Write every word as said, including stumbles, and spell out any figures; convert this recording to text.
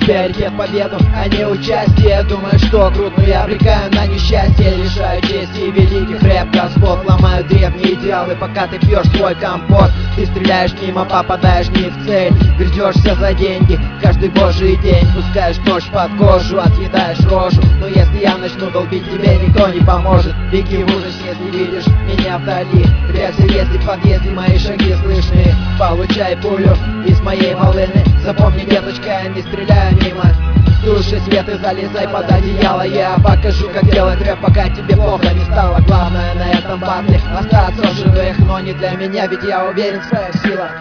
приоритет победу, а не участие. Думаю, что крут, но я обрекаю на несчастье. Лишаю чести великих рэп-господ, ломаю древние идеалы, пока ты пьешь свой компот. Ты стреляешь мимо, попадаешь не в цель, грызешься за деньги каждый божий день. Пускаешь нож под кожу, отъедаешь рожу. Но если я начну долбить, тебе никто не поможет. Беги в ужасе, если видишь меня вдали. Прячься, если в подъезде мои шаги слышны. Получай пулю из моей волыны. Запомни, деточка, я не стреляю мимо. Туши свет и залезай под одеяло. Я покажу, как делать рэп, пока тебе плохо не стало. Главное на этом батле остаться в живых, но не для меня, ведь я уверен в своих силах.